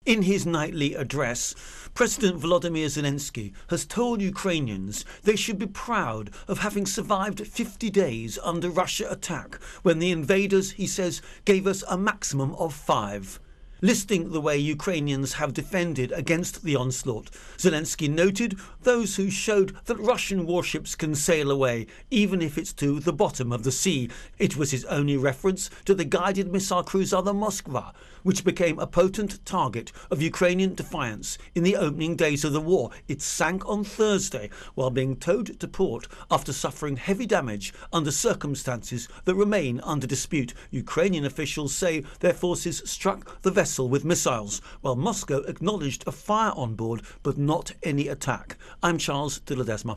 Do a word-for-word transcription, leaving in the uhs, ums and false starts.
In his nightly address, President Volodymyr Zelensky has told Ukrainians they should be proud of having survived fifty days under Russia attack when the invaders, he says, gave us a maximum of five. Listing the way Ukrainians have defended against the onslaught, Zelensky noted those who showed that Russian warships can sail away, even if it's to the bottom of the sea. It was his only reference to the guided missile cruiser the Moskva, which became a potent target of Ukrainian defiance in the opening days of the war. It sank on Thursday while being towed to port after suffering heavy damage under circumstances that remain under dispute. Ukrainian officials say their forces struck the vessel with missiles, while Moscow acknowledged a fire on board but not any attack. I'm Charles de Ledesma.